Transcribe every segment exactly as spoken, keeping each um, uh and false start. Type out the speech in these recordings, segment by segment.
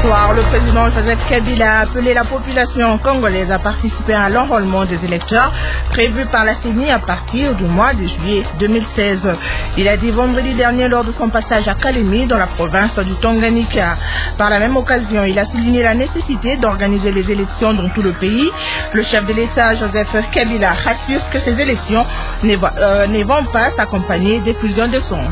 soir, le président Joseph Kabila a appelé la population congolaise à participer à l'enrôlement des électeurs prévu par la C E N I à partir du mois de juillet deux mille seize. Il a dit vendredi dernier lors de son passage à Kalemi dans la province du Tanganyika. Par la même occasion, il a souligné la nécessité d'organiser les élections dans tout le pays. Le chef de l'État, Joseph Kabila, rassure que ces élections ne, euh, ne vont pas s'accompagner d'effusion de sang.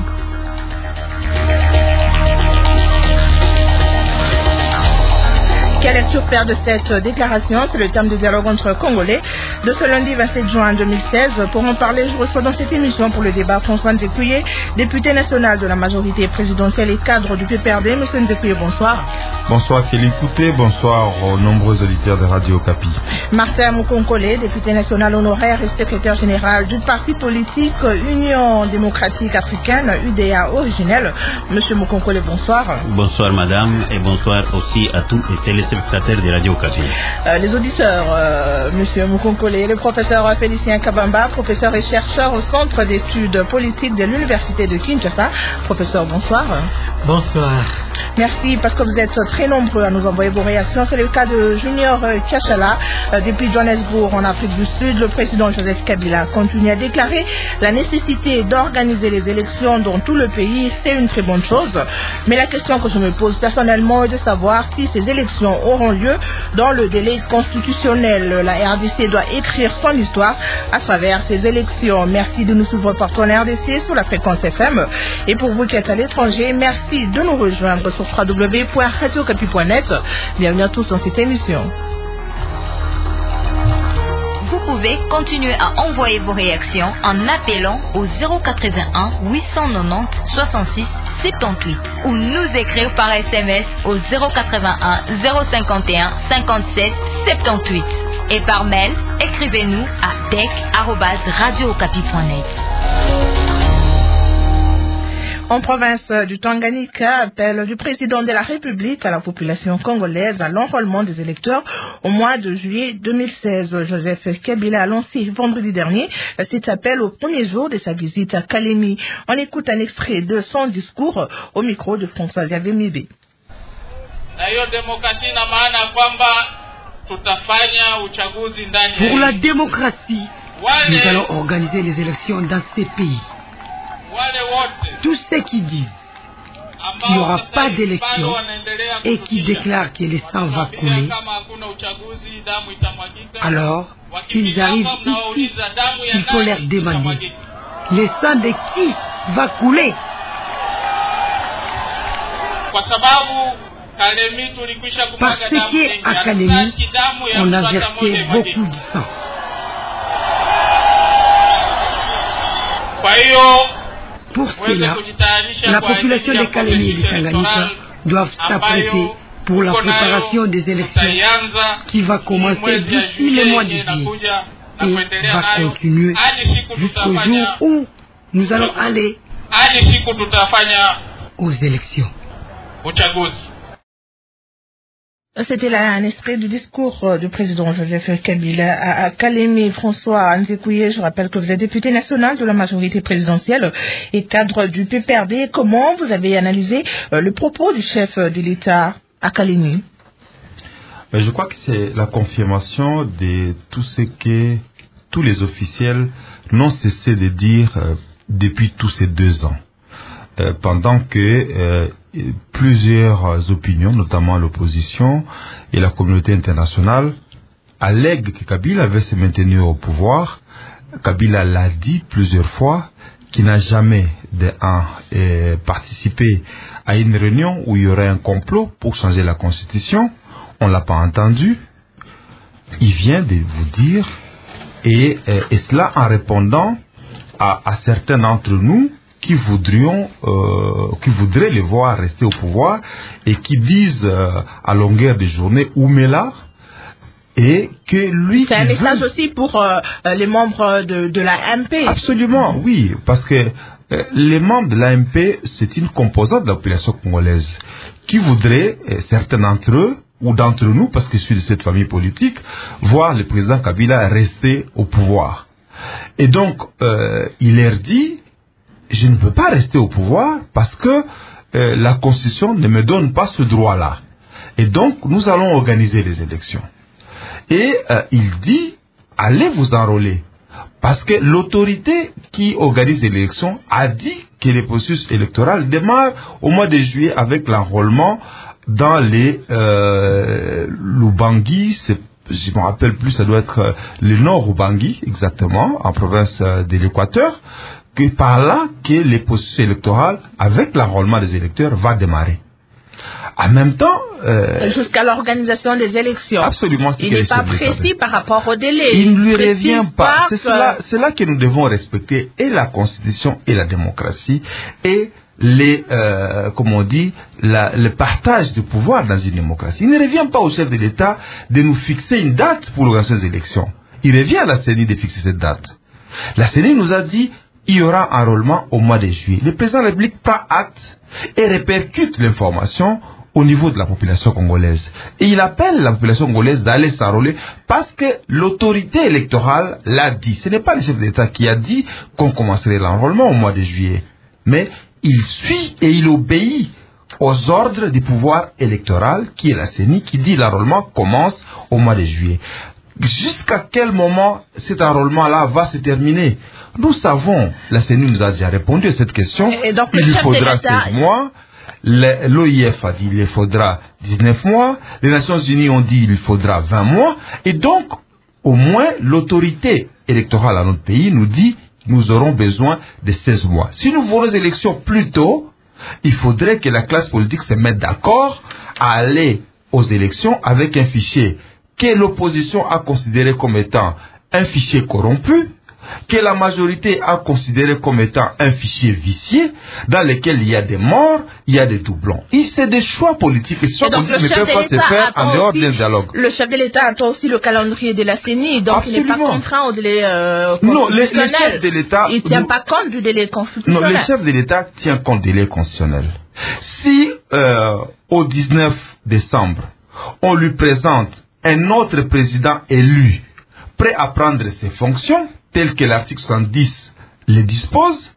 Quelle lecture faire de cette déclaration? C'est le terme du dialogue entre Congolais de ce lundi vingt-sept juin deux mille seize. Pour en parler, je reçois dans cette émission pour le débat François Nzekouye, député national de la majorité présidentielle et cadre du P P R D. Monsieur Nzekouye, bonsoir. Bonsoir Kelly Kouté, bonsoir aux nombreux auditeurs de Radio Okapi. Martin Mukonkole, député national honoraire et secrétaire général du parti politique Union démocratique africaine, U D A originel. Monsieur Mukonkole, bonsoir. Bonsoir madame et bonsoir aussi à tous les téléspectateurs de Radio Okapi. Euh, les auditeurs, euh, monsieur Mukonkole, le professeur Félicien Kabamba, professeur et chercheur au Centre d'études politiques de l'Université de Kinshasa. Professeur, bonsoir. Bonsoir. Merci parce que vous êtes très nombreux à nous envoyer vos réactions. C'est le cas de Junior Kachala. Depuis Johannesburg, en Afrique du Sud, le président Joseph Kabila continue à déclarer la nécessité d'organiser les élections dans tout le pays. C'est une très bonne chose. Mais la question que je me pose personnellement est de savoir si ces élections auront lieu dans le délai constitutionnel. La R D C doit écrire son histoire à travers ces élections. Merci de nous suivre partout en R D C sur la fréquence F M. Et pour vous qui êtes à l'étranger, merci de nous rejoindre sur w w w point radio okapi point net. Bienvenue à tous dans cette émission. Vous pouvez continuer à envoyer vos réactions en appelant au zéro quatre-vingt-un huit cent quatre-vingt-dix soixante-six soixante-dix-huit ou nous écrire par S M S au zéro quatre-vingt-un zéro cinquante et un cinquante-sept soixante-dix-huit et par mail, écrivez-nous à dec arobase radio okapi point net. En province du Tanganyika, appel du président de la République à la population congolaise à l'enrôlement des électeurs au mois de juillet deux mille seize. Joseph Kabila a lancé vendredi dernier cet appel au premier jour de sa visite à Kalemi. On écoute un extrait de son discours au micro de François Xavier Mibé. Pour la démocratie, nous allons organiser les élections dans ces pays. Tous ceux qui disent qu'il n'y aura pas d'élection et qui déclarent que le sang va couler, alors s'ils arrivent ici, il faut leur demander le sang de qui va couler. Parce qu'à Kalemi, on a versé beaucoup de sang. Pour cela, la population de Kalemi et du Tanganyika doivent s'apprêter pour la préparation des élections qui va commencer d'ici le mois de juillet et va continuer jusqu'au jour où nous allons aller aux élections. C'était là un extrait du discours du président Joseph Kabila à Kalemi. François Nzekouye, je rappelle que vous êtes député national de la majorité présidentielle et cadre du P P R D. Comment vous avez analysé le propos du chef de l'État à Kalemi? Je crois que c'est la confirmation de tout ce que tous les officiels n'ont cessé de dire euh, depuis tous ces deux ans. Euh, pendant que euh, plusieurs opinions, notamment l'opposition et la communauté internationale, allèguent que Kabila avait se maintenir au pouvoir. Kabila l'a dit plusieurs fois qu'il n'a jamais de, un, euh, participé à une réunion où il y aurait un complot pour changer la constitution. On ne l'a pas entendu. Il vient de vous dire, et, et cela en répondant à, à certains d'entre nous qui voudrions, euh, qui voudraient les voir rester au pouvoir et qui disent euh, à longueur de journée Oumela, et que lui... C'est un message veut... aussi pour euh, les membres de, de la M P. Absolument, oui, parce que euh, les membres de l'A M P, c'est une composante de la population congolaise qui voudrait, euh, certains d'entre eux, ou d'entre nous, parce que je suis de cette famille politique, voir le président Kabila rester au pouvoir. Et donc, euh, il leur dit, je ne peux pas rester au pouvoir parce que euh, la Constitution ne me donne pas ce droit-là. Et donc, nous allons organiser les élections. Et euh, il dit, allez vous enrôler. Parce que l'autorité qui organise l'élection a dit que le processus électoral démarre au mois de juillet avec l'enrôlement dans les euh, Lubangui, je ne me rappelle plus, ça doit être le nord Lubangui, exactement, en province de l'Équateur, que par là que le processus électoral, avec l'enrôlement des électeurs, va démarrer. En même temps... Euh, jusqu'à l'organisation des élections. Absolument. Il n'est pas précis par rapport au délai. Il ne lui revient pas. C'est que... cela, c'est là que nous devons respecter et la Constitution et la démocratie et les, euh, comme on dit, la, le partage du pouvoir dans une démocratie. Il ne revient pas au chef de l'État de nous fixer une date pour l'organisation des élections. Il revient à la C E N I de fixer cette date. La C E N I nous a dit il y aura un enrôlement au mois de juillet. Le président de la République prend acte et répercute l'information au niveau de la population congolaise. Et il appelle la population congolaise d'aller s'enrôler parce que l'autorité électorale l'a dit. Ce n'est pas le chef de l'État qui a dit qu'on commencerait l'enrôlement au mois de juillet. Mais il suit et il obéit aux ordres du pouvoir électoral qui est la C E N I qui dit l'enrôlement commence au mois de juillet. Jusqu'à quel moment cet enrôlement-là va se terminer? Nous savons, la C E N I nous a déjà répondu à cette question. Et donc, il lui faudra seize mois. L'O I F a dit qu'il faudra dix-neuf mois. Les Nations Unies ont dit qu'il faudra vingt mois. Et donc, au moins, l'autorité électorale à notre pays nous dit que nous aurons besoin de seize mois. Si nous voulons les élections plus tôt, il faudrait que la classe politique se mette d'accord à aller aux élections avec un fichier que l'opposition a considéré comme étant un fichier corrompu, que la majorité a considéré comme étant un fichier vicié, dans lequel il y a des morts, il y a des doublons. Et c'est des choix politiques. Et choix politiques ne peuvent pas se faire en dehors d'un dialogue. Le chef de l'État attend aussi le calendrier de la C E N I, donc Absolument. Il n'est pas contraint au délai euh, non, le, le chef de l'État... Il ne tient nous, pas compte du délai constitutionnel. Non, le chef de l'État tient compte du délai constitutionnel. Si, euh, au dix-neuf décembre, on lui présente un autre président élu, prêt à prendre ses fonctions, tel que l'article soixante-dix le dispose,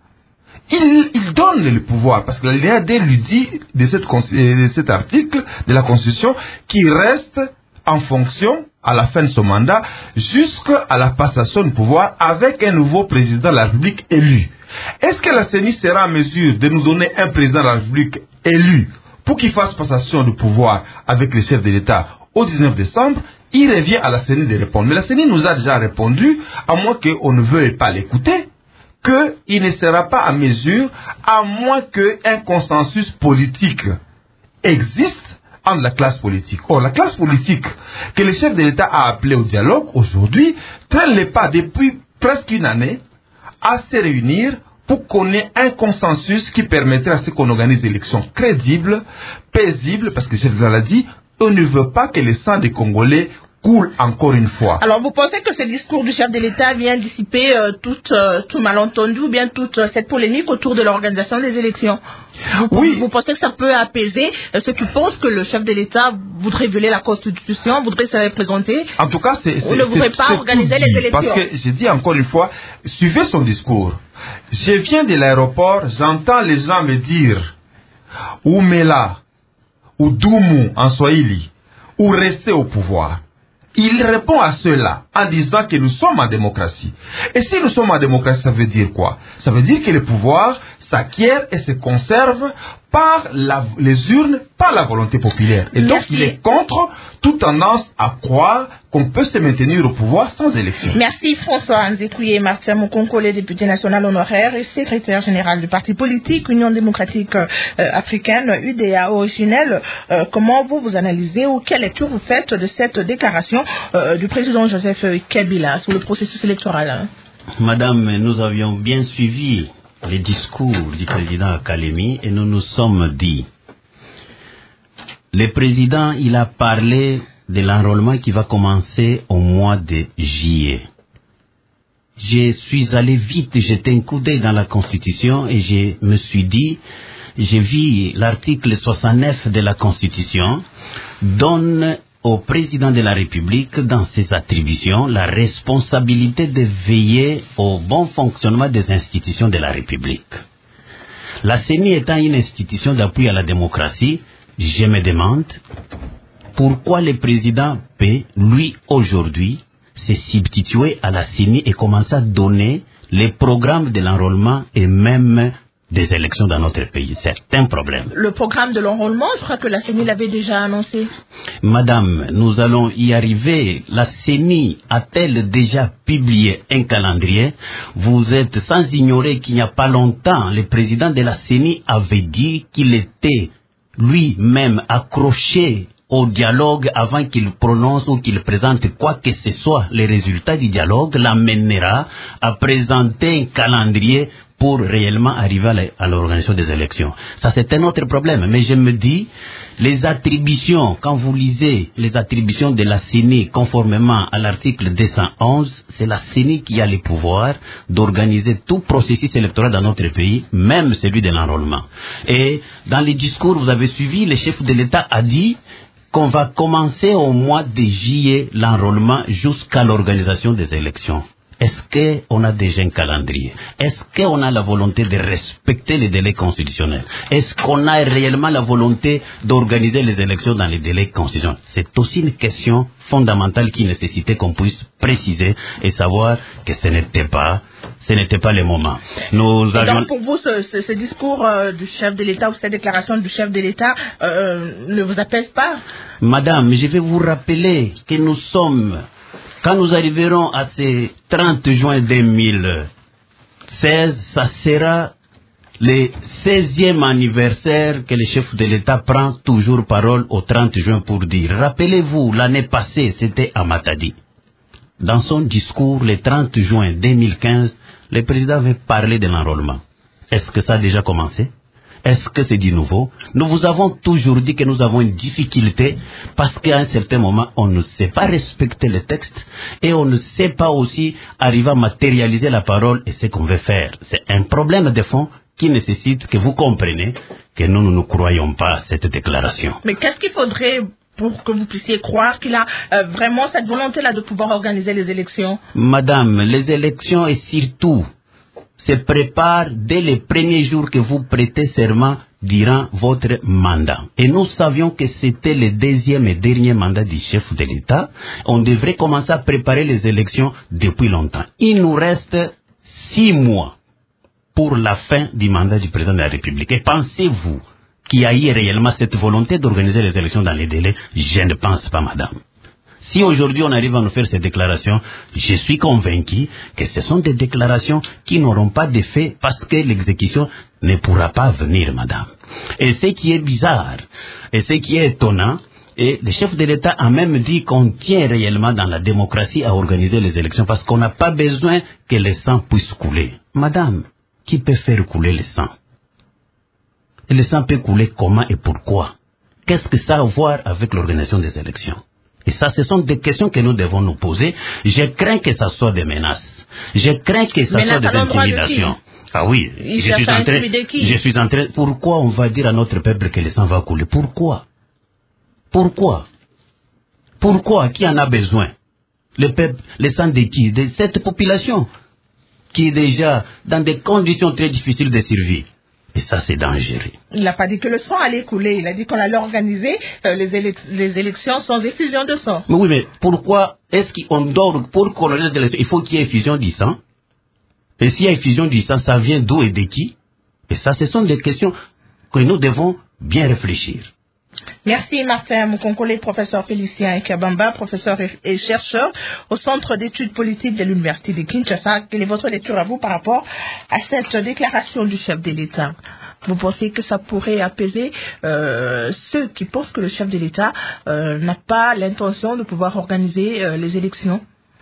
il, il donne le pouvoir, parce que l'A D lui dit de, cette, de cet article de la Constitution qu'il reste en fonction à la fin de son mandat jusqu'à la passation du pouvoir avec un nouveau président de la République élu. Est-ce que la C E N I sera en mesure de nous donner un président de la République élu pour qu'il fasse passation du pouvoir avec le chef de l'État au dix-neuf décembre? Il revient à la C E N I de répondre. Mais la C E N I nous a déjà répondu, à moins qu'on ne veuille pas l'écouter, qu'il ne sera pas en mesure, à moins qu'un consensus politique existe entre la classe politique. Or, la classe politique que le chef de l'État a appelé au dialogue aujourd'hui traîne les pas depuis presque une année à se réunir pour qu'on ait un consensus qui permettrait à ce qu'on organise des élections crédibles, paisibles, parce que le chef de l'État l'a dit, on ne veut pas que le sang des Congolais coule encore une fois. Alors, vous pensez que ce discours du chef de l'État vient dissiper euh, tout, euh, tout malentendu ou bien toute euh, cette polémique autour de l'organisation des élections? Vous, Oui. Vous pensez que ça peut apaiser euh, ceux qui pensent que le chef de l'État voudrait violer la Constitution, voudrait se représenter? En tout cas, c'est... Ou ne voudrait pas organiser les élections? Parce que, j'ai dit encore une fois, suivez son discours. Je viens de l'aéroport, j'entends les gens me dire « Oumela » ou « Doumou » en Swahili, ou « rester au pouvoir ». Il répond à cela en disant que nous sommes en démocratie. Et si nous sommes en démocratie, ça veut dire quoi? Ça veut dire que le pouvoir s'acquiert et se conserve par la, les urnes, par la volonté populaire. Et donc, Merci. il est contre toute tendance à croire qu'on peut se maintenir au pouvoir sans élection. Merci François Nzekouye Martin Mokonko, le député national honoraire et secrétaire général du parti politique Union démocratique euh, africaine, U D A originelle. Euh, comment vous vous analysez ou quelle lecture vous faites de cette déclaration euh, du président Joseph Kabila sur le processus électoral? Hein? Madame, nous avions bien suivi les discours du président Kalemi et nous nous sommes dit, le président, il a parlé de l'enrôlement qui va commencer au mois de juillet. Je suis allé vite jeter un coup d'œil dans la Constitution et je me suis dit, j'ai vu l'article soixante-neuf de la Constitution donne au président de la République, dans ses attributions, la responsabilité de veiller au bon fonctionnement des institutions de la République. La C E N I étant une institution d'appui à la démocratie, je me demande, pourquoi le président peut, lui, aujourd'hui, se substituer à la C E N I et commencer à donner les programmes de l'enrôlement et même des élections dans notre pays. C'est un problème. Le programme de l'enrôlement, je crois que la C E N I l'avait déjà annoncé. Madame, nous allons y arriver. La C E N I a-t-elle déjà publié un calendrier? Vous êtes sans ignorer qu'il n'y a pas longtemps, le président de la C E N I avait dit qu'il était lui-même accroché au dialogue avant qu'il prononce ou qu'il présente quoi que ce soit. Les résultats du dialogue l'amènera à présenter un calendrier pour réellement arriver à l'organisation des élections. Ça, c'est un autre problème. Mais je me dis, les attributions, quand vous lisez les attributions de la C E N I conformément à l'article deux cent onze, c'est la C E N I qui a le pouvoir d'organiser tout processus électoral dans notre pays, même celui de l'enrôlement. Et dans les discours, vous avez suivi, le chef de l'État a dit qu'on va commencer au mois de juillet l'enrôlement jusqu'à l'organisation des élections. Est-ce qu'on a déjà un calendrier? Est-ce qu'on a la volonté de respecter les délais constitutionnels? Est-ce qu'on a réellement la volonté d'organiser les élections dans les délais constitutionnels? C'est aussi une question fondamentale qui nécessitait qu'on puisse préciser et savoir que ce n'était pas, ce n'était pas le moment. Nous avions... Donc pour vous, ce, ce, ce discours euh, du chef de l'État ou cette déclaration du chef de l'État euh, ne vous apaise pas? Madame, je vais vous rappeler que nous sommes... Quand nous arriverons à ce trente juin deux mille seize, ça sera le seizième anniversaire que le chef de l'État prend toujours parole au trente juin pour dire. Rappelez-vous, l'année passée, c'était à Matadi. Dans son discours, le trente juin deux mille quinze, le président avait parlé de l'enrôlement. Est-ce que ça a déjà commencé? Est-ce que c'est du nouveau? Nous vous avons toujours dit que nous avons une difficulté parce qu'à un certain moment, on ne sait pas respecter le texte et on ne sait pas aussi arriver à matérialiser la parole et ce qu'on veut faire. C'est un problème de fond qui nécessite que vous compreniez que nous ne nous croyons pas à cette déclaration. Mais qu'est-ce qu'il faudrait pour que vous puissiez croire qu'il a euh, vraiment cette volonté-là de pouvoir organiser les élections? Madame, les élections et surtout... se prépare dès les premiers jours que vous prêtez serment durant votre mandat. Et nous savions que c'était le deuxième et dernier mandat du chef de l'État. On devrait commencer à préparer les élections depuis longtemps. Il nous reste six mois pour la fin du mandat du président de la République. Et pensez-vous qu'il y a eu réellement cette volonté d'organiser les élections dans les délais? Je ne pense pas, madame. Si aujourd'hui on arrive à nous faire ces déclarations, je suis convaincu que ce sont des déclarations qui n'auront pas d'effet parce que l'exécution ne pourra pas venir, madame. Et ce qui est bizarre, et ce qui est étonnant, et le chef de l'État a même dit qu'on tient réellement dans la démocratie à organiser les élections parce qu'on n'a pas besoin que le sang puisse couler. Madame, qui peut faire couler le sang? Et le sang peut couler comment et pourquoi? Qu'est-ce que ça a à voir avec l'organisation des élections? Et ça, ce sont des questions que nous devons nous poser. Je crains que ça soit des menaces. Je crains que ça soit des intimidations. Ah oui, je suis, en train, je suis en train... Pourquoi on va dire à notre peuple que le sang va couler? Pourquoi? Pourquoi? Pourquoi? Qui en a besoin? Le peuple, le sang de qui? De cette population qui est déjà dans des conditions très difficiles de survie. Et ça, c'est dangereux. Il n'a pas dit que le sang allait couler. Il a dit qu'on allait organiser euh, les, élec les élections sans effusion de sang. Mais oui, mais pourquoi est-ce qu'on dort pour qu'on organise des élections? Il faut qu'il y ait effusion du sang. Et s'il y a effusion du sang, ça vient d'où et de qui? Et ça, ce sont des questions que nous devons bien réfléchir. Merci Martin Mukonkole, professeur Félicien Kabamba, professeur et chercheur au Centre d'études politiques de l'Université de Kinshasa. Quelle est votre lecture à vous par rapport à cette déclaration du chef de l'État? Vous pensez que ça pourrait apaiser euh, ceux qui pensent que le chef de l'État euh, n'a pas l'intention de pouvoir organiser euh, les élections?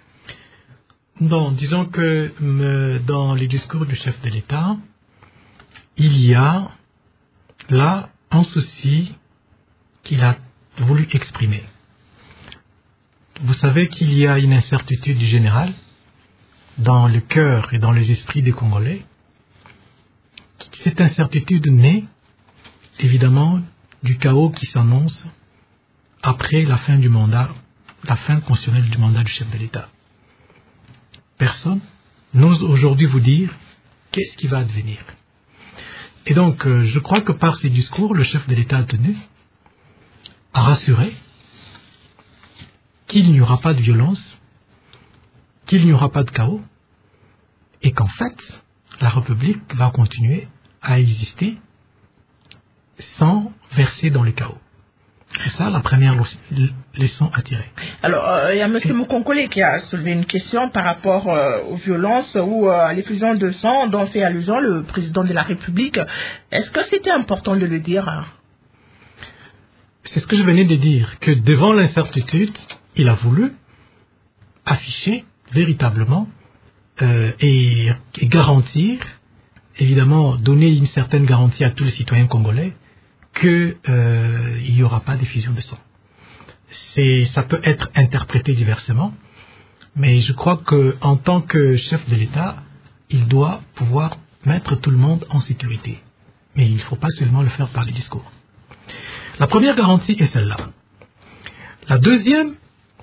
Non, disons que me, dans les discours du chef de l'État, il y a là un souci qu'il a voulu exprimer. Vous savez qu'il y a une incertitude générale dans le cœur et dans les esprits des Congolais. Cette incertitude naît évidemment du chaos qui s'annonce après la fin du mandat, la fin constitutionnelle du mandat du chef de l'État. Personne n'ose aujourd'hui vous dire qu'est-ce qui va advenir. Et donc, euh, je crois que par ces discours, le chef de l'État a tenu à rassurer qu'il n'y aura pas de violence, qu'il n'y aura pas de chaos, et qu'en fait, la République va continuer à exister sans verser dans le chaos. C'est ça la première leçon à tirer. Alors, euh, il y a M. Mukonkole qui a soulevé une question par rapport euh, aux violences ou euh, à l'effusion de sang dont fait allusion le président de la République. Est-ce que c'était important de le dire? C'est ce que je venais de dire, que devant l'incertitude, il a voulu afficher véritablement euh, et, et garantir, évidemment, donner une certaine garantie à tous les citoyens congolais qu'il euh, n'y aura pas d'effusion de sang. C'est, ça peut être interprété diversement, mais je crois qu'en tant que chef de l'État, il doit pouvoir mettre tout le monde en sécurité. Mais il ne faut pas seulement le faire par les discours. La première garantie est celle-là. La deuxième,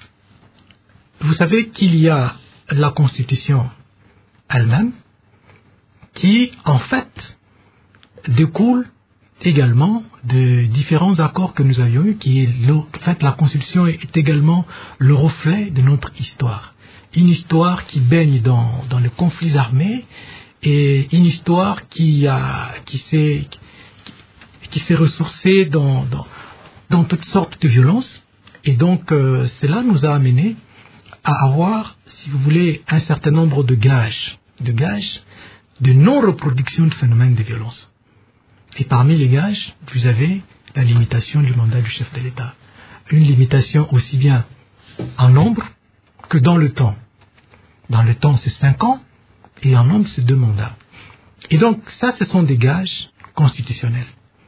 vous savez qu'il y a la Constitution elle-même qui, en fait, découle également de différents accords que nous avions eus, qui est, le, en fait, la Constitution est également le reflet de notre histoire. Une histoire qui baigne dans, dans les conflits armés et une histoire qui a, qui s'est, qui, qui s'est ressourcée dans, dans, dans toutes sortes de violences. Et donc, euh, cela nous a amené à avoir, si vous voulez, un certain nombre de gages, de gages de non-reproduction de phénomènes de violence. Et parmi les gages, vous avez la limitation du mandat du chef de l'État. Une limitation aussi bien en nombre que dans le temps. Dans le temps, c'est cinq ans, et en nombre, c'est deux mandats. Et donc, ça, ce sont des gages constitutionnels.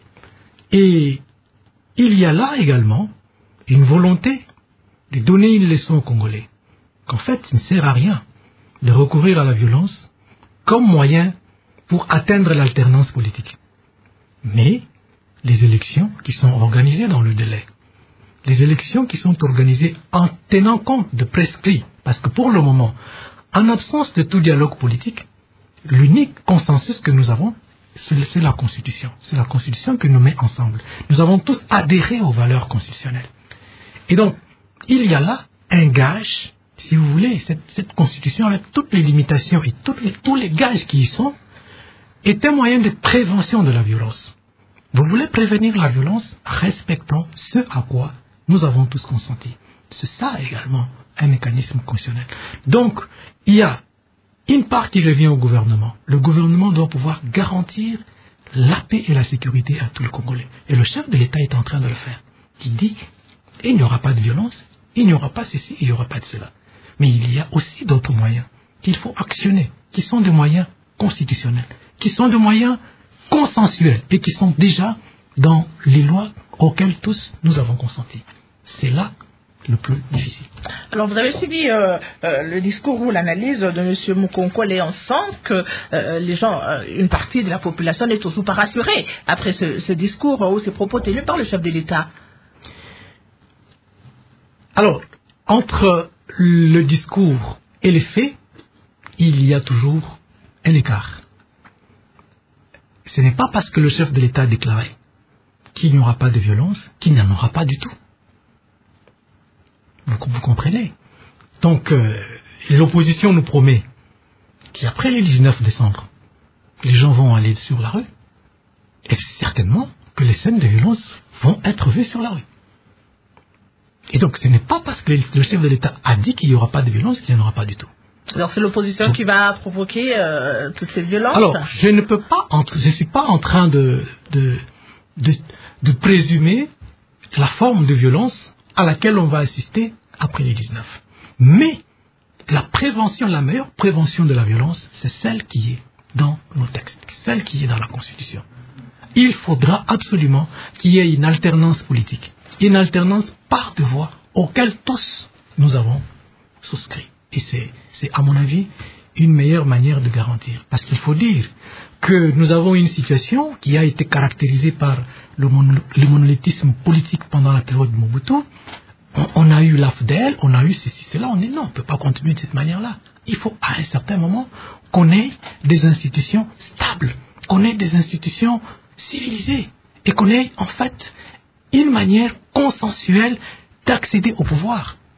Et il y a là également une volonté de donner une leçon aux Congolais, qu'en fait, il ne sert à rien de recourir à la violence comme moyen pour atteindre l'alternance politique. Mais les élections qui sont organisées dans le délai, les élections qui sont organisées en tenant compte de prescrits, parce que pour le moment, en absence de tout dialogue politique, l'unique consensus que nous avons, c'est la Constitution. C'est la Constitution qui nous met ensemble. Nous avons tous adhéré aux valeurs constitutionnelles. Et donc, il y a là un gage, si vous voulez, cette, cette Constitution avec toutes les limitations et toutes les, tous les gages qui y sont, est un moyen de prévention de la violence. Vous voulez prévenir la violence, respectant ce à quoi nous avons tous consenti. C'est ça également un mécanisme constitutionnel. Donc, il y a une part qui revient au gouvernement. Le gouvernement doit pouvoir garantir la paix et la sécurité à tout le Congolais. Et le chef de l'État est en train de le faire. Il dit, il n'y aura pas de violence, il n'y aura pas ceci, il n'y aura pas de cela. Mais il y a aussi d'autres moyens qu'il faut actionner, qui sont des moyens constitutionnels, qui sont des moyens consensuels et qui sont déjà dans les lois auxquelles tous nous avons consenti. C'est là le plus difficile. Alors vous avez suivi euh, euh, le discours ou l'analyse de M. Mukonkole et on sent que euh, les gens, euh, une partie de la population n'est toujours pas rassurée après ce, ce discours ou ces propos tenus par le chef de l'État. Alors, entre le discours et les faits, il y a toujours un écart. Ce n'est pas parce que le chef de l'État a déclaré qu'il n'y aura pas de violence qu'il n'y en aura pas du tout. Vous, vous comprenez? Donc, euh, l'opposition nous promet qu'après le dix-neuf décembre, les gens vont aller sur la rue et certainement que les scènes de violence vont être vues sur la rue. Et donc, ce n'est pas parce que le chef de l'État a dit qu'il n'y aura pas de violence qu'il n'y en aura pas du tout. Alors, c'est l'opposition donc, qui va provoquer euh, toutes ces violences. Alors, je ne peux pas, entre, je suis pas en train de, de, de, de présumer la forme de violence à laquelle on va assister après les dix-neuf. Mais la prévention, la meilleure prévention de la violence, c'est celle qui est dans nos textes, celle qui est dans la Constitution. Il faudra absolument qu'il y ait une alternance politique, une alternance par deux voies auxquelles tous nous avons souscrit. Et c'est, c'est à mon avis, une meilleure manière de garantir. Parce qu'il faut dire que nous avons une situation qui a été caractérisée par le, mono, le monolithisme politique pendant la période de Mobutu. On, on a eu l'A F D L, on a eu ceci, cela. On dit non, on ne peut pas continuer de cette manière-là. Il faut à un certain moment qu'on ait des institutions stables, qu'on ait des institutions civilisées et qu'on ait en fait une manière consensuelle d'accéder au pouvoir.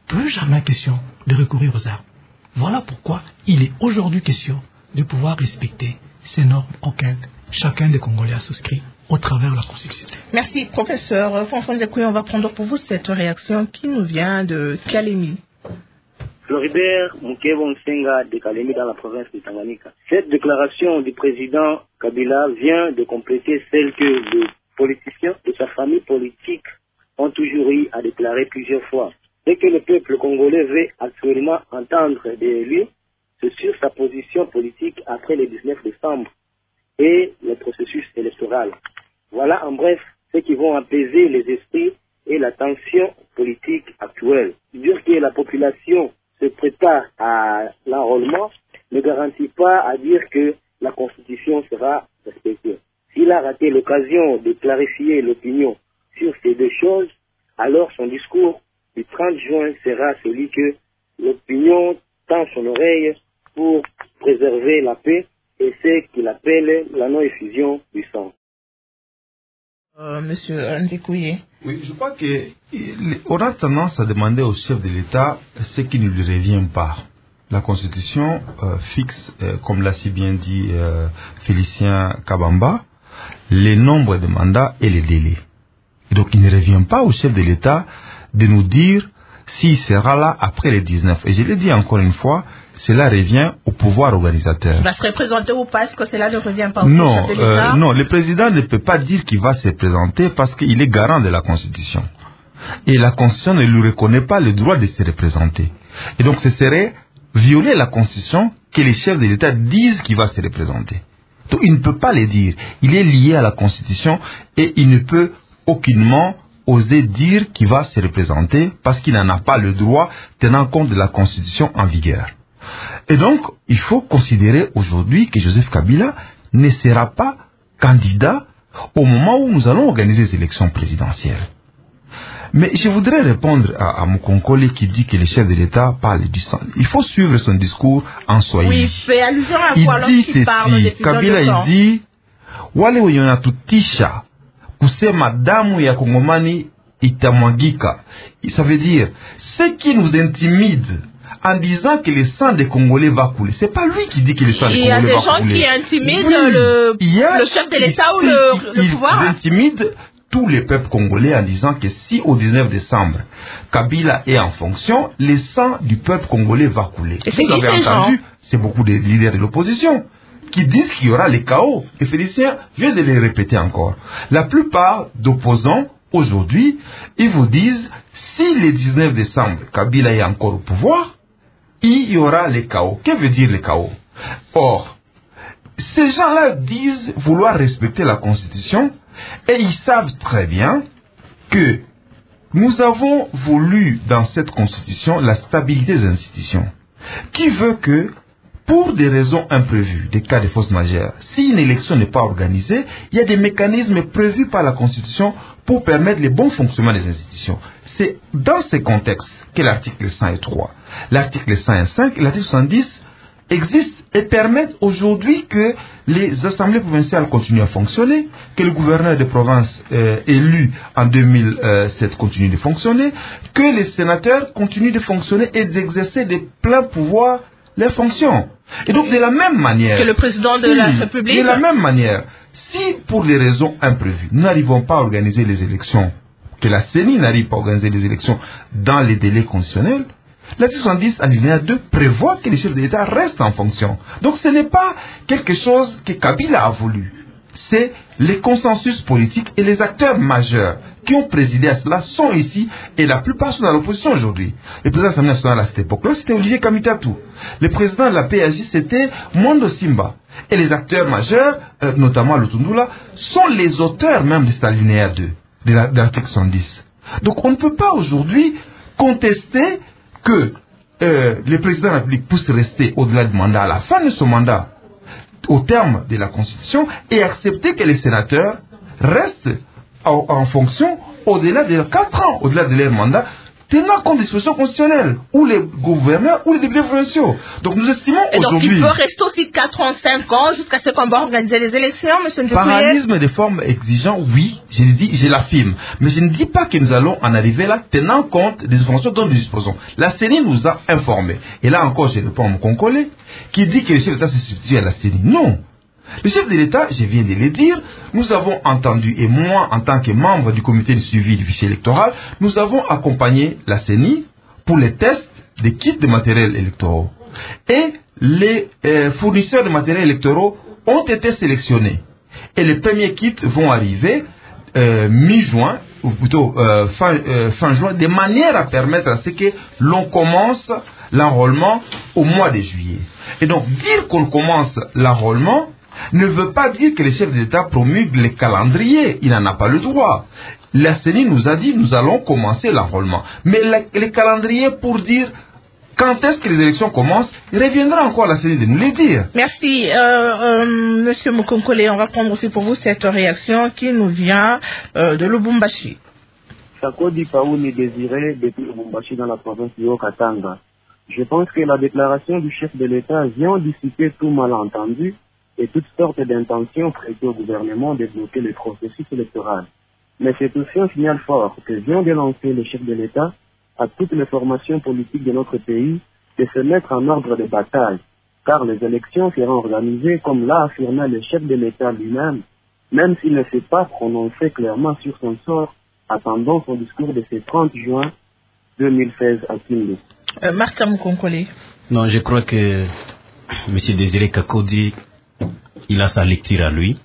plus jamais question de recourir aux armes. Voilà pourquoi il est aujourd'hui question de pouvoir respecter ces normes auxquelles chacun des Congolais a souscrit au travers de la Constitution. Merci, professeur François Nzekoué. On va prendre pour vous cette réaction qui nous vient de Kalemi. Floribert Mukevo Nsenga de Kalemi dans la province de Tanganyika. Cette déclaration du président Kabila vient de compléter celle que les politiciens de sa famille politique ont toujours eu à déclarer plusieurs fois. Ce que le peuple congolais veut actuellement entendre de lui, c'est sur sa position politique après le dix-neuf décembre et le processus électoral. Voilà en bref ce qui vont apaiser les esprits et la tension politique actuelle. Dire que la population se prépare à l'enrôlement ne garantit pas à dire que la Constitution sera respectée. S'il a raté l'occasion de clarifier l'opinion sur ces deux choses, alors son discours du trente juin sera celui que l'opinion tend son oreille pour préserver la paix et ce qu'il appelle la non-effusion du sang. Euh, Monsieur Nzekoué. Oui, je crois qu'on a tendance à demander au chef de l'État ce qui ne lui revient pas. La Constitution euh, fixe, euh, comme l'a si bien dit euh, Félicien Kabamba, les nombres de mandats et les délais. Et donc il ne revient pas au chef de l'État de nous dire s'il sera là après les dix-neuf. Et je l'ai dit encore une fois, cela revient au pouvoir organisateur. Il va se représenter ou pas? Est-ce que cela ne revient pas au non, chef de l'État? euh, Non, le président ne peut pas dire qu'il va se présenter parce qu'il est garant de la Constitution. Et la Constitution ne lui reconnaît pas le droit de se représenter. Et donc ce serait violer la Constitution que les chefs de l'État disent qu'il va se représenter. Donc il ne peut pas le dire. Il est lié à la Constitution et il ne peut aucunement oser dire qu'il va se représenter parce qu'il n'en a pas le droit tenant compte de la Constitution en vigueur. Et donc, il faut considérer aujourd'hui que Joseph Kabila ne sera pas candidat au moment où nous allons organiser les élections présidentielles. Mais je voudrais répondre à, à mon Congolais qui dit que le chef de l'État parle du sang. Il faut suivre son discours en Swahili. Oui, il fait allusion à quoi il dit ceci, Kabila il dit wale wenye wanatutisha kusema damu ya Kongomani itamwagika. Ça veut dire, ce qui nous intimide en disant que le sang des Congolais va couler. C'est pas lui qui dit que le sang des Congolais va couler. Il y a des gens qui intimident oui. le, le chef de l'État ou le, le pouvoir. Ils intimident tous les peuples congolais en disant que si au dix-neuf décembre, Kabila est en fonction, le sang du peuple congolais va couler. Et vous avez entendu, c'est beaucoup de leaders de l'opposition qui disent qu'il y aura les chaos. Et Félicien vient de les répéter encore. La plupart d'opposants aujourd'hui, ils vous disent, si le dix-neuf décembre, Kabila est encore au pouvoir, il y aura les chaos. Que veut dire les chaos? Or, ces gens-là disent vouloir respecter la Constitution et ils savent très bien que nous avons voulu dans cette Constitution la stabilité des institutions qui veut que pour des raisons imprévues, des cas de force majeure, si une élection n'est pas organisée, il y a des mécanismes prévus par la Constitution pour permettre le bon fonctionnement des institutions. C'est dans ce contexte que l'article cent trois, l'article cent cinq et l'article soixante-dix existent et permettent aujourd'hui que les assemblées provinciales continuent à fonctionner, que le gouverneur de province euh, élu en deux mille sept continue de fonctionner, que les sénateurs continuent de fonctionner et d'exercer de pleins pouvoirs leurs fonctions. Et donc de la même manière... Que le président de si, la République... De la même manière, si pour des raisons imprévues, nous n'arrivons pas à organiser les élections, que la C E N I n'arrive pas à organiser les élections dans les délais constitutionnels, l'article soixante-dix alinéa deux prévoit que les chefs de l'État restent en fonction. Donc ce n'est pas quelque chose que Kabila a voulu. C'est les consensus politiques et les acteurs majeurs qui ont présidé à cela sont ici et la plupart sont dans l'opposition aujourd'hui. Le président de l'Assemblée nationale à cette époque-là, c'était Olivier Kamitatou. Le président de la P A J, c'était Mondo Simba. Et les acteurs majeurs, euh, notamment Lutundula, sont les auteurs même de cet alinéa deux de l'article soixante-dix. Donc on ne peut pas aujourd'hui contester que euh, le président de la République puisse rester au-delà du mandat, à la fin de son mandat, au terme de la Constitution, et accepter que les sénateurs restent en, en fonction au-delà de quatre ans, au-delà de leur mandat, tenant compte des dispositions constitutionnelles, ou les gouverneurs, ou les députés provinciaux. Donc nous estimons aujourd'hui... Et donc il peut rester aussi quatre ans, cinq ans, jusqu'à ce qu'on va organiser les élections, M. Ndjoukouyé? Parallélisme des formes exigeant, oui, je le dis, je l'affirme. Mais je ne dis pas que nous allons en arriver là, tenant compte des informations dont nous disposons. La C E N I nous a informés. Et là encore, je réponds à mon concologue, qui dit que le chef d'État se substitue à la C E N I. Non. Le chef de l'État, je viens de le dire, nous avons entendu, et moi, en tant que membre du comité de suivi du fichier électoral, nous avons accompagné la C E N I pour les tests des kits de matériel électoraux. Et les euh, fournisseurs de matériel électoraux ont été sélectionnés. Et les premiers kits vont arriver euh, mi-juin, ou plutôt euh, fin, euh, fin juin, de manière à permettre à ce que l'on commence l'enrôlement au mois de juillet. Et donc, dire qu'on commence l'enrôlement ne veut pas dire que le chef de l'État promulgue les calendriers. Il n'en a pas le droit. La C E N I nous a dit nous allons commencer l'enrôlement. Mais la, les calendriers pour dire quand est-ce que les élections commencent, il reviendra encore à la C E N I de nous les dire. Merci. Euh, euh, Monsieur Mukonkole, on va prendre aussi pour vous cette réaction qui nous vient euh, de Lubumbashi. Sakodi Paouni Désiré depuis Lubumbashi dans la province du Haut-Katanga. Je pense que la déclaration du chef de l'État vient dissiper tout malentendu et toutes sortes d'intentions prêtées au gouvernement de bloquer le processus électoral. Mais c'est aussi un signal fort que vient de lancer le chef de l'État à toutes les formations politiques de notre pays de se mettre en ordre de bataille, car les élections seront organisées comme l'a affirmé le chef de l'État lui-même, même s'il ne s'est pas prononcé clairement sur son sort, attendant son discours de ce trente juin deux mille seize à Kindu. Euh, Martin Mukonkole. Non, je crois que M. Désiré Kakodi, il a sa lecture à lui.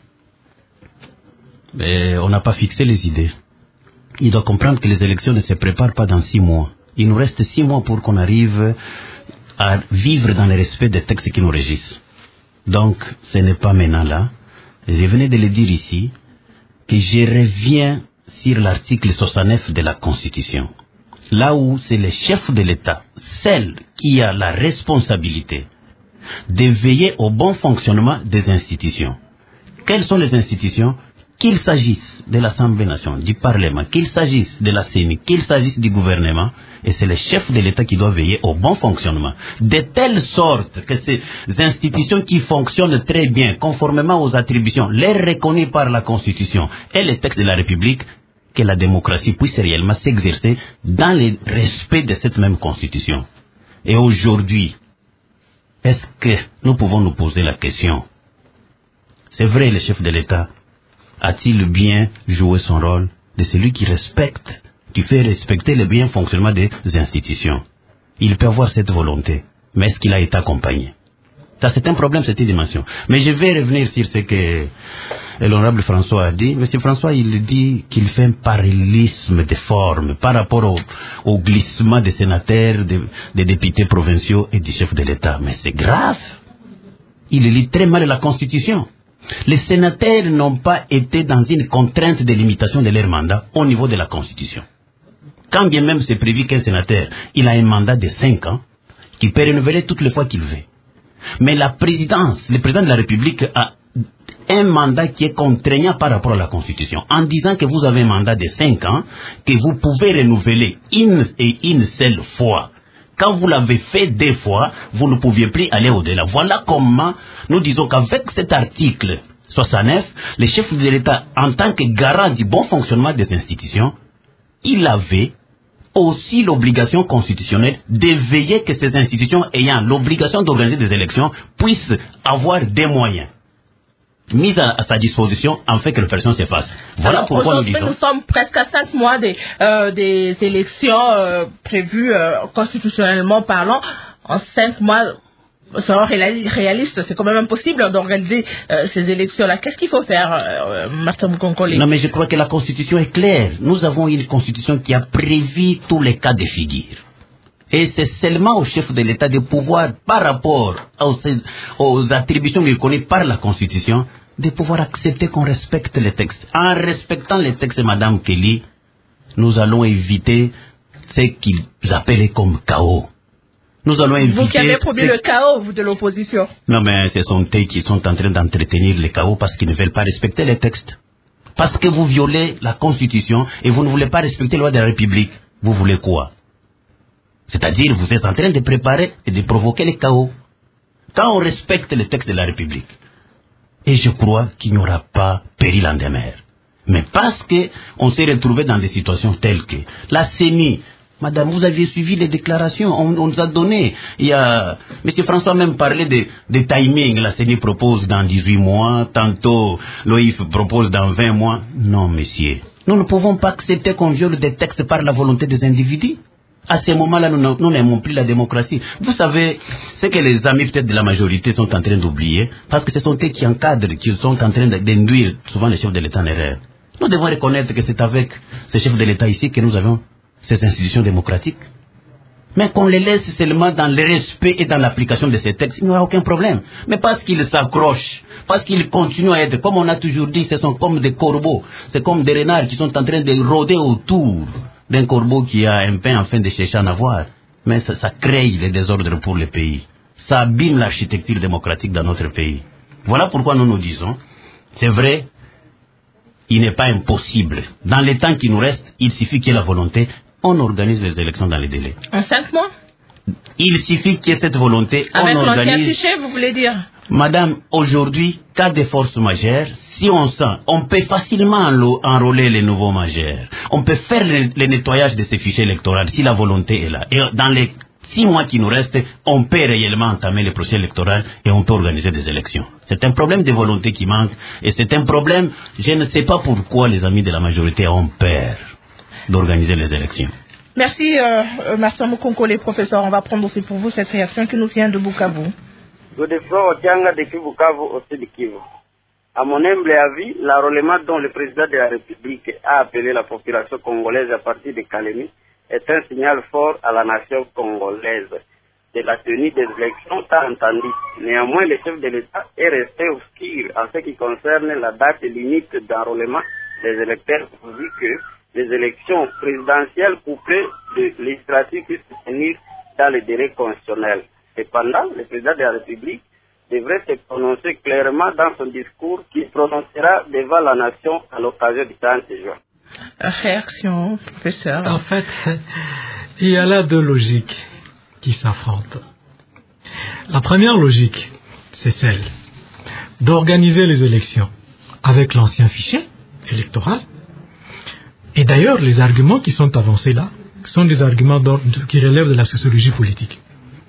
Mais on n'a pas fixé les idées. Il doit comprendre que les élections ne se préparent pas dans six mois. Il nous reste six mois pour qu'on arrive à vivre dans le respect des textes qui nous régissent. Donc, ce n'est pas maintenant là. Je venais de le dire ici, que je reviens sur l'article soixante-neuf de la Constitution. Là où c'est le chef de l'État, celle qui a la responsabilité de veiller au bon fonctionnement des institutions. Quelles sont les institutions? Qu'il s'agisse de l'Assemblée nationale, du Parlement, qu'il s'agisse de la C E N I, qu'il s'agisse du gouvernement, et c'est le chef de l'État qui doit veiller au bon fonctionnement, de telle sorte que ces institutions qui fonctionnent très bien, conformément aux attributions, les reconnues par la Constitution et les textes de la République, que la démocratie puisse réellement s'exercer dans le respect de cette même Constitution. Et aujourd'hui, est-ce que nous pouvons nous poser la question? C'est vrai, le chef de l'État a-t-il bien joué son rôle de celui qui respecte, qui fait respecter le bien fonctionnement des institutions? Il peut avoir cette volonté, mais est-ce qu'il a été accompagné? Ça, c'est un problème, cette dimension. Mais je vais revenir sur ce que l'honorable François a dit. Monsieur François, il dit qu'il fait un parallélisme de forme par rapport au, au glissement des sénateurs, des, des députés provinciaux et du chef de l'État. Mais c'est grave. Il lit très mal la Constitution. Les sénateurs n'ont pas été dans une contrainte de limitation de leur mandat au niveau de la Constitution. Quand bien même c'est prévu qu'un sénateur, il a un mandat de cinq ans, qu'il peut renouveler toutes les fois qu'il veut. Mais la présidence, le président de la République a un mandat qui est contraignant par rapport à la Constitution, en disant que vous avez un mandat de cinq ans, que vous pouvez renouveler une et une seule fois. Quand vous l'avez fait deux fois, vous ne pouviez plus aller au-delà. Voilà comment nous disons qu'avec cet article soixante-neuf, le chef de l'État, en tant que garant du bon fonctionnement des institutions, il avait aussi l'obligation constitutionnelle de veiller que ces institutions ayant l'obligation d'organiser des élections puissent avoir des moyens mis à, à sa disposition afin que l'opération se fasse. Voilà Alors, pourquoi nous disons... nous sommes presque à cinq mois des, euh, des élections euh, prévues euh, constitutionnellement parlant. En cinq mois, c'est réaliste, c'est quand même impossible d'organiser euh, ces élections-là. Qu'est-ce qu'il faut faire, euh, Martin Mukonkole? Non, mais je crois que la Constitution est claire. Nous avons une Constitution qui a prévu tous les cas de figure. Et c'est seulement au chef de l'État de pouvoir, par rapport aux, aux attributions qu'il connaît par la Constitution, de pouvoir accepter qu'on respecte les textes. En respectant les textes, Madame Kelly, nous allons éviter ce qu'ils appellent comme chaos. Nous allons éviter... Vous qui avez promis le chaos, vous de l'opposition. Non, mais ce sont eux qui sont en train d'entretenir le chaos parce qu'ils ne veulent pas respecter les textes. Parce que vous violez la Constitution et vous ne voulez pas respecter la loi de la République. Vous voulez quoi? C'est-à-dire, vous êtes en train de préparer et de provoquer le chaos. Quand on respecte le texte de la République, et je crois qu'il n'y aura pas péril en demeure. Mais parce qu'on s'est retrouvé dans des situations telles que la C E N I, madame, vous aviez suivi les déclarations, on, on nous a donné, il y a, M. François même parlait de, de timing, la C E N I propose dans dix-huit mois, tantôt l'O I F propose dans vingt mois. Non, monsieur, nous ne pouvons pas accepter qu'on viole des textes par la volonté des individus. À ce moment-là, nous n'aimons plus la démocratie. Vous savez, ce que les amis peut-être de la majorité sont en train d'oublier, parce que ce sont eux qui encadrent, qui sont en train d'induire souvent les chefs de l'État en erreur. Nous devons reconnaître que c'est avec ces chefs de l'État ici que nous avons ces institutions démocratiques. Mais qu'on les laisse seulement dans le respect et dans l'application de ces textes, il n'y aura aucun problème. Mais parce qu'ils s'accrochent, parce qu'ils continuent à être, comme on a toujours dit, ce sont comme des corbeaux, c'est comme des renards qui sont en train de rôder autour d'un corbeau qui a un pain afin de chercher à en avoir. Mais ça, ça crée les désordres pour le pays. Ça abîme l'architecture démocratique dans notre pays. Voilà pourquoi nous nous disons, c'est vrai, il n'est pas impossible. Dans les temps qui nous restent, il suffit qu'il y ait la volonté, on organise les élections dans les délais. En cinq mois? Il suffit qu'il y ait cette volonté, avec on organise... Avec affiché, vous voulez dire? Madame, aujourd'hui, cas de force majeure, si on sent, on peut facilement enrôler les nouveaux majeurs. On peut faire le, le nettoyage de ces fichiers électoraux si la volonté est là. Et dans les six mois qui nous restent, on peut réellement entamer les procès électoraux et on peut organiser des élections. C'est un problème de volonté qui manque et c'est un problème, je ne sais pas pourquoi les amis de la majorité ont peur d'organiser les élections. Merci, euh, Martin Mukonko, les professeurs. On va prendre aussi pour vous cette réaction qui nous vient de Bukavu. Godefroy Otianga depuis Bukavu, au sud Kivu. À mon humble avis, l'enrôlement dont le président de la République a appelé la population congolaise à partir de Kalemi est un signal fort à la nation congolaise de la tenue des élections tant entendu. Néanmoins, le chef de l'État est resté obscur en ce qui concerne la date limite d'enrôlement des électeurs, vu que les élections présidentielles couplées de législatives puissent se tenir dans les délais constitutionnels. Cependant, le président de la République devrait se prononcer clairement dans son discours qu'il prononcera devant la nation à l'occasion du trente juin. Réaction, professeur. En fait, il y a là deux logiques qui s'affrontent. La première logique, c'est celle d'organiser les élections avec l'ancien fichier électoral. Et d'ailleurs, les arguments qui sont avancés là sont des arguments qui relèvent de la sociologie politique.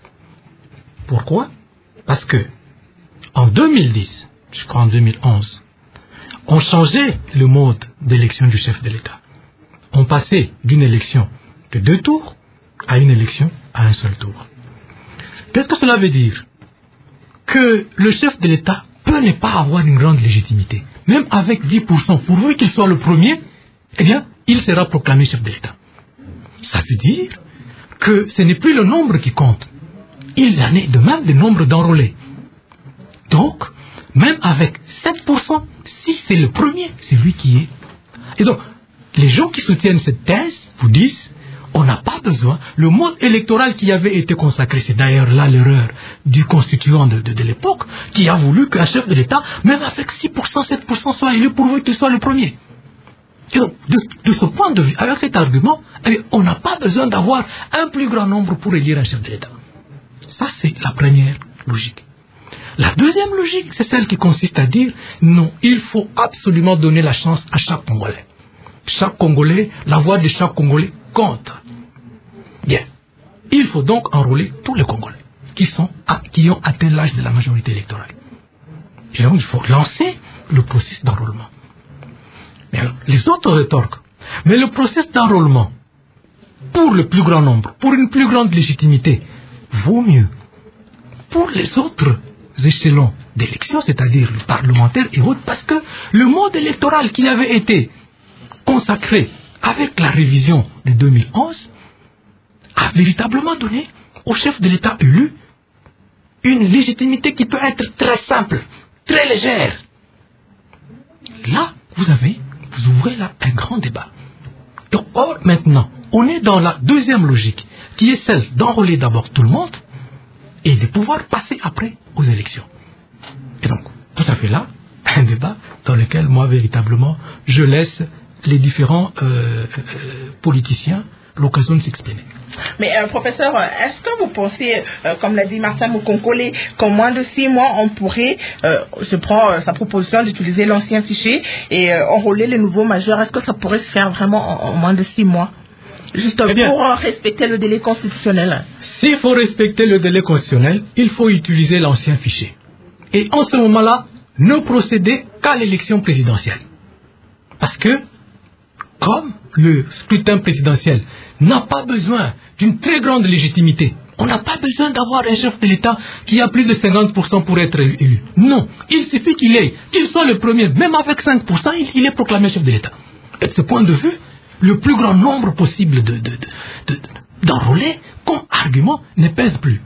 Pourquoi? Parce que en deux mille dix, je crois en deux mille onze, on changeait le mode d'élection du chef de l'État. On passait d'une élection de deux tours à une élection à un seul tour. Qu'est-ce que cela veut dire? Que le chef de l'État peut ne pas avoir une grande légitimité. Même avec dix pour cent, pourvu qu'il soit le premier, eh bien, il sera proclamé chef de l'État. Ça veut dire que ce n'est plus le nombre qui compte. Il en est de même le nombre d'enrôlés. Donc, même avec sept pour cent, si c'est le premier, c'est lui qui est. Et donc, les gens qui soutiennent cette thèse vous disent, on n'a pas besoin. Le mode électoral qui avait été consacré, c'est d'ailleurs là l'erreur du constituant de, de, de l'époque, qui a voulu qu'un chef de l'État, même avec six pour cent, sept pour cent, soit élu pourvu qu'il soit le premier. Et donc, de, de ce point de vue, avec cet argument, eh bien, on n'a pas besoin d'avoir un plus grand nombre pour élire un chef de l'État. Ça, c'est la première logique. La deuxième logique, c'est celle qui consiste à dire, non, il faut absolument donner la chance à chaque Congolais. Chaque Congolais, la voix de chaque Congolais compte. Bien. Il faut donc enrôler tous les Congolais qui, sont, qui ont atteint l'âge de la majorité électorale. Et donc, il faut lancer le processus d'enrôlement. Mais alors, les autres rétorquent. Mais le processus d'enrôlement, pour le plus grand nombre, pour une plus grande légitimité, vaut mieux. Pour les autres échelons d'élection, c'est-à-dire le parlementaire et autres, parce que le mode électoral qui avait été consacré avec la révision de deux mille onze a véritablement donné au chef de l'État élu une légitimité qui peut être très simple, très légère. Là, vous avez, vous ouvrez là un grand débat. Donc, or, maintenant, on est dans la deuxième logique, qui est celle d'enrôler d'abord tout le monde et de pouvoir passer après aux élections. Et donc, tout à fait là, un débat dans lequel, moi, véritablement, je laisse les différents euh, euh, politiciens l'occasion de s'exprimer. Mais euh, professeur, est-ce que vous pensez, euh, comme l'a dit Martin Mukonkole, qu'en moins de six mois, on pourrait, euh, je prends euh, sa proposition d'utiliser l'ancien fichier et euh, enrôler les nouveaux majeurs, est-ce que ça pourrait se faire vraiment en, en moins de six mois? Juste eh bien, pour euh, respecter le délai constitutionnel. S'il faut respecter le délai constitutionnel, il faut utiliser l'ancien fichier. Et en ce moment-là, ne procéder qu'à l'élection présidentielle. Parce que, comme le scrutin présidentiel n'a pas besoin d'une très grande légitimité, on n'a pas besoin d'avoir un chef de l'État qui a plus de cinquante pour cent pour être élu. Non, il suffit qu'il ait, qu'il soit le premier, même avec cinq pour cent, il, il est proclamé chef de l'État. Et de ce point de vue, le plus grand nombre possible de, de, de, de, d'enrôlés, comme argument, ne pèse plus.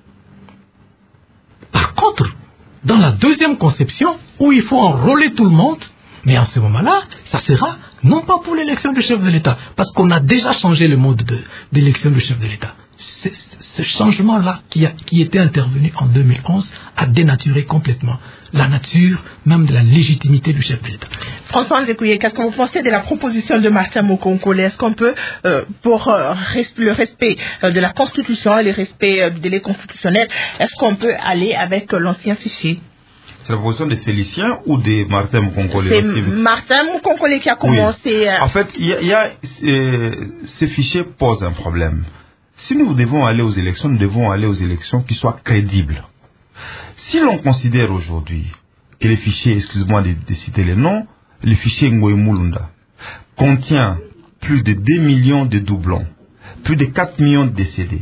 Par contre, dans la deuxième conception, où il faut enrôler tout le monde, mais en ce moment-là, ça sera non pas pour l'élection du chef de l'État, parce qu'on a déjà changé le mode de, d'élection du chef de l'État. C'est, ce changement-là qui, a, qui était intervenu en deux mille onze a dénaturé complètement la nature même de la légitimité du chef de l'État. François Nzekouye, qu'est-ce que vous pensez de la proposition de Martin Mukonkole? Est-ce qu'on peut, euh, pour euh, le respect euh, de la Constitution et le respect euh, du délai constitutionnel, est-ce qu'on peut aller avec euh, l'ancien fichier? C'est la proposition de Félicien ou de Martin Mukonkole? C'est Martin Mukonkole qui a commencé. Oui. Euh... En fait, il y a, y a euh, ces fichiers posent un problème. Si nous devons aller aux élections, nous devons aller aux élections qui soient crédibles. Si l'on considère aujourd'hui que les fichiers, excusez-moi de, de citer les noms, le fichier Ngoï Mulunda contient plus de deux millions de doublons, plus de quatre millions de décédés,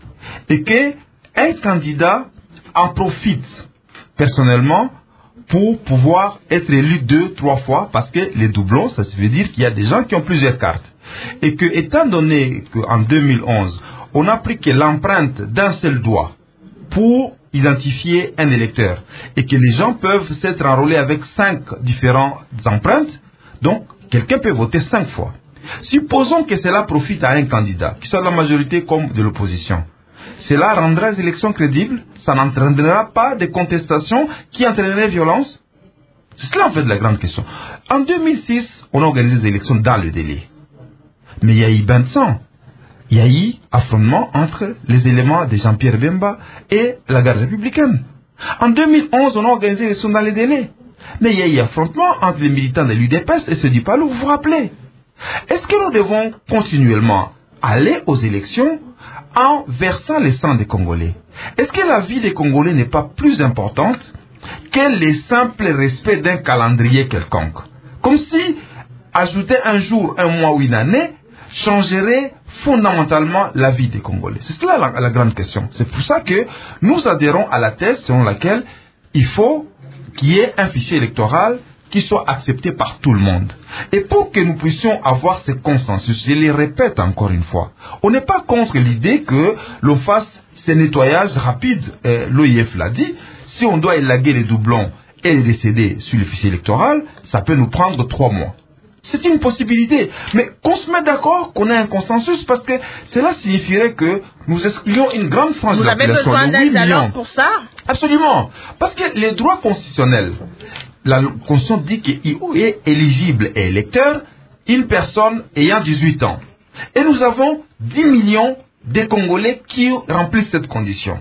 et qu'un candidat en profite personnellement pour pouvoir être élu deux, trois fois, parce que les doublons, ça veut dire qu'il y a des gens qui ont plusieurs cartes. Et que, étant donné qu'en deux mille onze, on a pris que l'empreinte d'un seul doigt pour identifier un électeur, et que les gens peuvent s'être enrôlés avec cinq différentes empreintes, donc quelqu'un peut voter cinq fois. Supposons que cela profite à un candidat, qui soit de la majorité comme de l'opposition. Cela rendra les élections crédibles, ça n'entraînera pas de contestations qui entraîneraient violence. C'est cela en fait la grande question. En deux mille six, on a organisé des élections dans le délai. Mais il y a eu bain de sang. Il y a eu affrontement entre les éléments de Jean-Pierre Bemba et la garde républicaine. En deux mille onze, on a organisé les élections dans les délais. Mais il y a eu affrontement entre les militants de l'U D P S et ceux du P A L O, vous vous rappelez? Est-ce que nous devons continuellement aller aux élections en versant les sangs des Congolais? Est-ce que la vie des Congolais n'est pas plus importante que le simple respect d'un calendrier quelconque? Comme si ajouter un jour, un mois ou une année changerait fondamentalement la vie des Congolais. C'est cela la, la grande question. C'est pour ça que nous adhérons à la thèse selon laquelle il faut qu'il y ait un fichier électoral qui soit accepté par tout le monde. Et pour que nous puissions avoir ce consensus, je le répète encore une fois, on n'est pas contre l'idée que l'on fasse ces nettoyages rapides. Euh, L'O I F l'a dit, si on doit élaguer les doublons et les décédés sur le fichier électoral, ça peut nous prendre trois mois. C'est une possibilité. Mais qu'on se mette d'accord, qu'on ait un consensus, parce que cela signifierait que nous excluons une grande frange de la population. Vous avez besoin d'un dialogue pour ça? Absolument. Parce que les droits constitutionnels, la Constitution dit qu'il est éligible et électeur une personne ayant dix-huit ans. Et nous avons dix millions de Congolais qui remplissent cette condition.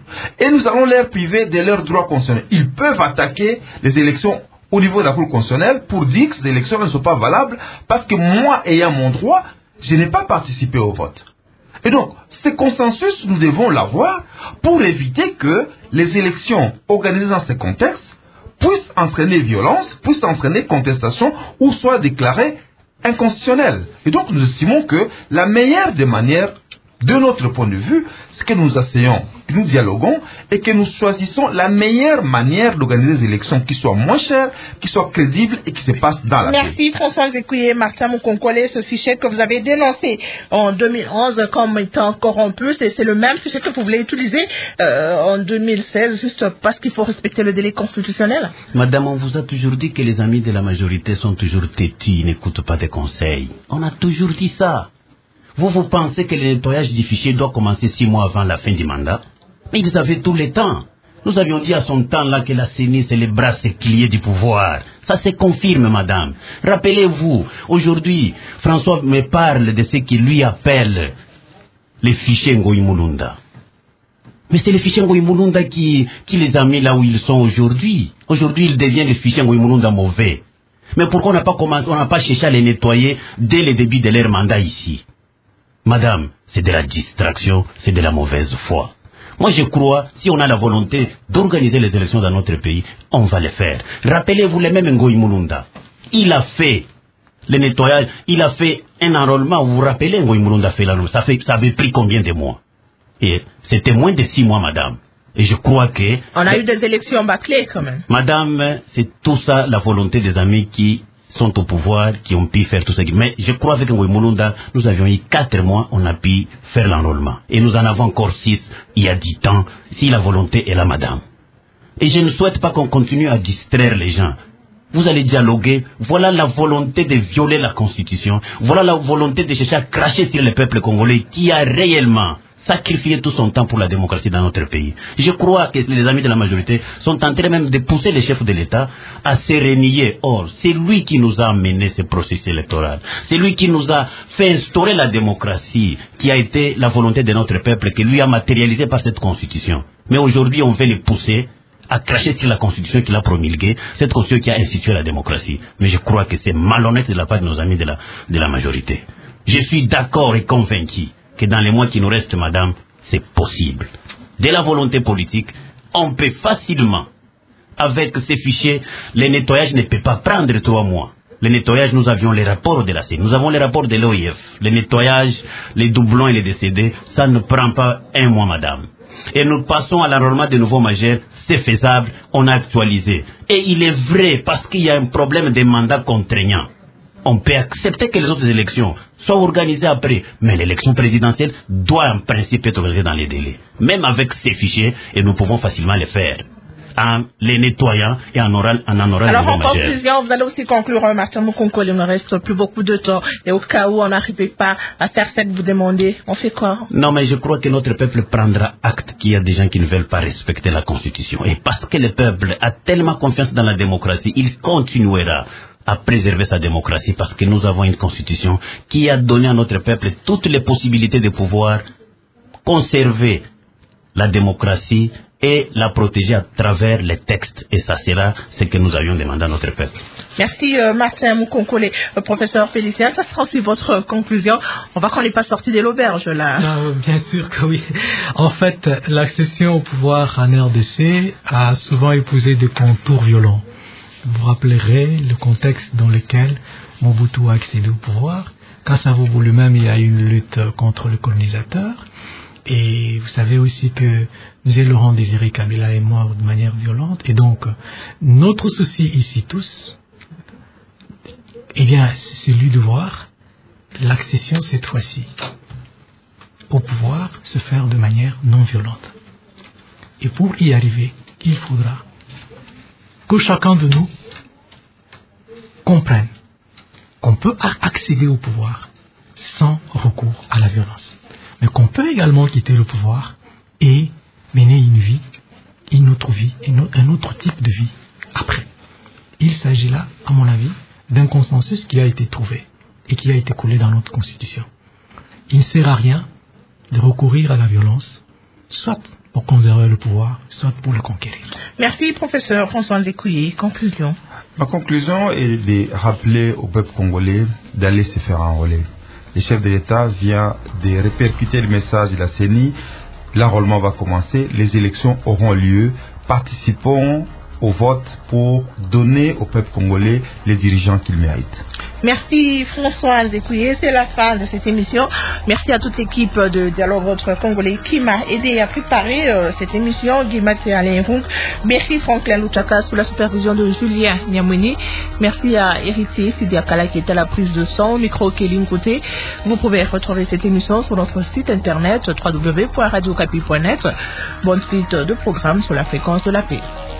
Et nous allons leur priver de leurs droits constitutionnels. Ils peuvent attaquer les élections au niveau de la Cour constitutionnelle pour dire que ces élections ne sont pas valables parce que moi, ayant mon droit, je n'ai pas participé au vote. Et donc, ce consensus, nous devons l'avoir pour éviter que les élections organisées dans ce contexte puissent entraîner violence, puissent entraîner contestation ou soient déclarées inconstitutionnelles. Et donc, nous estimons que la meilleure des manières, de notre point de vue, c'est que nous asseyons, que nous dialoguons et que nous choisissons la meilleure manière d'organiser des élections qui soient moins chères, qui soient crédibles et qui se passent dans la paix. Merci François Nzekouye, Martin Mukonkole. Ce fichier que vous avez dénoncé en deux mille onze comme étant corrompu, c'est, c'est le même fichier que vous voulez utiliser euh, en deux mille seize, juste parce qu'il faut respecter le délai constitutionnel. Madame, on vous a toujours dit que les amis de la majorité sont toujours têtus, ils n'écoutent pas des conseils. On a toujours dit ça. Vous, vous pensez que le nettoyage du fichier doit commencer six mois avant la fin du mandat? Mais ils avaient tout le temps. Nous avions dit à son temps là que la C E N I, c'est les bras sécliers du pouvoir. Ça se confirme, madame. Rappelez-vous, aujourd'hui, François me parle de ce qu'il lui appelle les fichiers Ngoï Mulunda. Mais c'est les fichiers Ngoï Mulunda qui, qui les a mis là où ils sont aujourd'hui. Aujourd'hui, ils deviennent les fichiers Ngoï Mulunda mauvais. Mais pourquoi on n'a pas commencé, on n'a pas cherché à les nettoyer dès le début de leur mandat ici? Madame, c'est de la distraction, c'est de la mauvaise foi. Moi, je crois, si on a la volonté d'organiser les élections dans notre pays, on va le faire. Rappelez-vous, le même Ngoï Mulunda, il a fait le nettoyage, il a fait un enrôlement. Vous vous rappelez, Ngoï Mulunda a fait l'enrôlement. Ça, fait, ça avait pris combien de mois? Et c'était moins de six mois, madame. Et je crois que... On a eu des élections bâclées, quand même. Madame, c'est tout ça, la volonté des amis qui sont au pouvoir, qui ont pu faire tout ça. Mais je crois qu'avec Ngoï Mulunda, nous avions eu quatre mois, on a pu faire l'enrôlement. Et nous en avons encore six, il y a dix ans, si la volonté est là, madame. Et je ne souhaite pas qu'on continue à distraire les gens. Vous allez dialoguer, voilà la volonté de violer la Constitution, voilà la volonté de chercher à cracher sur le peuple congolais qui a réellement sacrifié tout son temps pour la démocratie dans notre pays. Je crois que les amis de la majorité sont en train même de pousser les chefs de l'État à se renier. Or, c'est lui qui nous a mené ce processus électoral. C'est lui qui nous a fait instaurer la démocratie, qui a été la volonté de notre peuple, qui lui a matérialisé par cette constitution. Mais aujourd'hui, on veut les pousser à cracher sur la constitution qu'il a promulguée, cette constitution qui a institué la démocratie. Mais je crois que c'est malhonnête de la part de nos amis de la, de la majorité. Je suis d'accord et convaincu que dans les mois qui nous restent, madame, c'est possible. De la volonté politique, on peut facilement, avec ces fichiers, le nettoyage ne peut pas prendre trois mois. Le nettoyage, nous avions les rapports de la C E N I, nous avons les rapports de l'O I F. Le nettoyage, les doublons et les décédés, ça ne prend pas un mois, madame. Et nous passons à l'enrôlement de nouveaux majeurs, c'est faisable, on a actualisé. Et il est vrai, parce qu'il y a un problème de mandat contraignant. On peut accepter que les autres élections soient organisées après, mais l'élection présidentielle doit en principe être organisée dans les délais. Même avec ces fichiers, et nous pouvons facilement les faire, en les nettoyant et en oral, en en oral. Alors en conclusion, vous allez aussi conclure, Martin Mukonkole, il ne reste plus beaucoup de temps, et au cas où on n'arrivait pas à faire ce que vous demandez, on fait quoi? Non, mais je crois que notre peuple prendra acte qu'il y a des gens qui ne veulent pas respecter la Constitution. Et parce que le peuple a tellement confiance dans la démocratie, il continuera à préserver sa démocratie, parce que nous avons une constitution qui a donné à notre peuple toutes les possibilités de pouvoir conserver la démocratie et la protéger à travers les textes. Et ça sera ce que nous avions demandé à notre peuple. Merci euh, Martin Mukonkole, euh, professeur Félicien. Ça sera aussi votre conclusion. On voit qu'on n'est pas sorti de l'auberge là. Non, bien sûr que oui. En fait, l'accession au pouvoir en R D C a souvent épousé des contours violents. Vous vous rappellerez le contexte dans lequel Mobutu a accédé au pouvoir. Quand Savobo lui-même, il y a eu une lutte contre le colonisateur. Et vous savez aussi que M. Laurent Désiré Kabila est mort de manière violente. Et donc, notre souci ici tous, eh bien, c'est celui de voir l'accession cette fois-ci au pouvoir se faire de manière non violente. Et pour y arriver, il faudra que chacun de nous comprenne qu'on peut accéder au pouvoir sans recours à la violence, mais qu'on peut également quitter le pouvoir et mener une vie, une autre vie, un autre type de vie après. Il s'agit là, à mon avis, d'un consensus qui a été trouvé et qui a été coulé dans notre Constitution. Il ne sert à rien de recourir à la violence, soit pour conserver le pouvoir, soit pour le conquérir. Merci, professeur François Ndekouye. Conclusion. Ma conclusion est de rappeler au peuple congolais d'aller se faire enrôler. Le chef de l'État vient de répercuter le message de la C E N I. L'enrôlement va commencer, les élections auront lieu. Participons au vote pour donner au peuple congolais les dirigeants qu'il mérite. Merci François Ndekouye, c'est la fin de cette émission. Merci à toute l'équipe de Dialogue Votre Congolais qui m'a aidé à préparer euh, cette émission. Guimat et Alain Roux. Merci Franklin Luchaka sous la supervision de Julien Niamouni. Merci à Héritier Sidiakala qui était à la prise de son, micro Kéline Côté. Vous pouvez retrouver cette émission sur notre site internet w w w point radio okapi point net. Bonne suite de programme sur la fréquence de la paix.